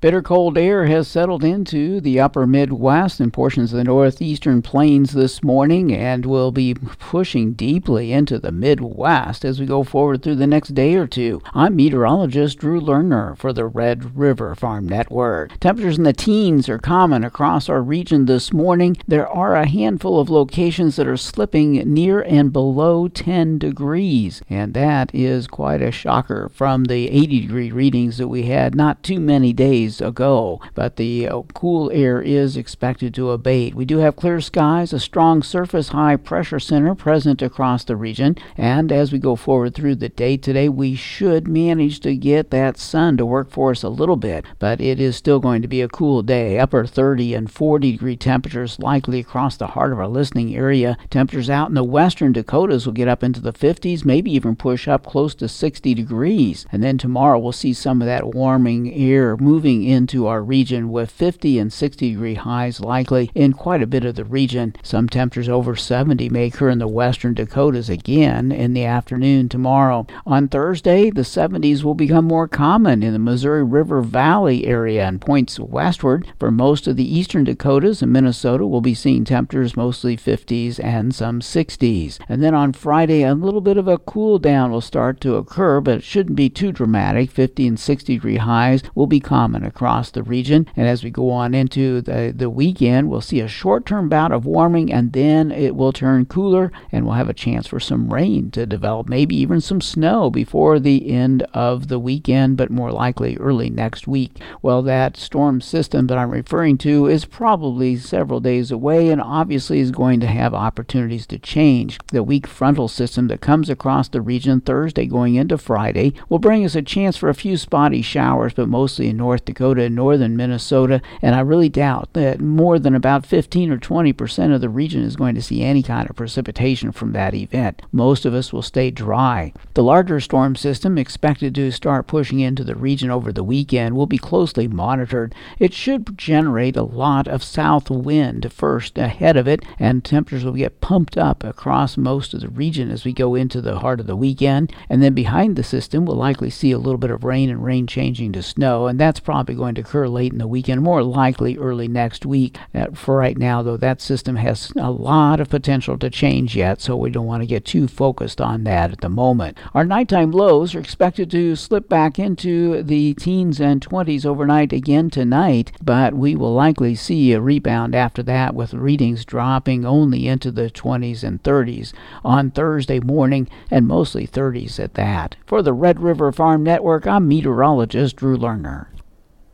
Bitter cold air has settled into the upper Midwest and portions of the northeastern plains this morning and will be pushing deeply into the Midwest as we go forward through the next day or two. I'm meteorologist Drew Lerner for the Red River Farm Network. Temperatures in the teens are common across our region this morning. There are a handful of locations that are slipping near and below 10 degrees, and that is quite a shocker from the 80-degree readings that we had not too many days ago, but the cool air is expected to abate. We do have clear skies, a strong surface high pressure center present across the region, and as we go forward through the day today, we should manage to get that sun to work for us a little bit, but it is still going to be a cool day. Upper 30 and 40 degree temperatures likely across the heart of our listening area. Temperatures out in the western Dakotas will get up into the 50s, maybe even push up close to 60 degrees, and then tomorrow we'll see some of that warming air moving into our region with 50 and 60 degree highs likely in quite a bit of the region. Some temperatures over 70 may occur in the western Dakotas again in the afternoon tomorrow. On Thursday, the 70s will become more common in the Missouri River Valley area and points westward. For most of the eastern Dakotas and Minnesota, we'll be seeing temperatures mostly 50s and some 60s. And then on Friday, a little bit of a cool down will start to occur, but it shouldn't be too dramatic. 50 and 60 degree highs will be common across the region, and as we go on into the weekend, we'll see a short-term bout of warming, and then it will turn cooler, and we'll have a chance for some rain to develop, maybe even some snow before the end of the weekend, but more likely early next week. Well, that storm system that I'm referring to is probably several days away, and obviously is going to have opportunities to change. The weak frontal system that comes across the region Thursday going into Friday will bring us a chance for a few spotty showers, but mostly in North Dakota and northern Minnesota, and I really doubt that more than about 15 or 20% of the region is going to see any kind of precipitation from that event. Most of us will stay dry. The larger storm system expected to start pushing into the region over the weekend will be closely monitored. It should generate a lot of south wind first ahead of it, and temperatures will get pumped up across most of the region as we go into the heart of the weekend, and then behind the system we'll likely see a little bit of rain and rain changing to snow, and that's probably going to occur late in the weekend, more likely early next week. For right now, though, that system has a lot of potential to change yet, so we don't want to get too focused on that at the moment. Our nighttime lows are expected to slip back into the teens and 20s overnight again tonight, but we will likely see a rebound after that with readings dropping only into the 20s and 30s on Thursday morning, and mostly 30s at that. For the Red River Farm Network, I'm meteorologist Drew Lerner.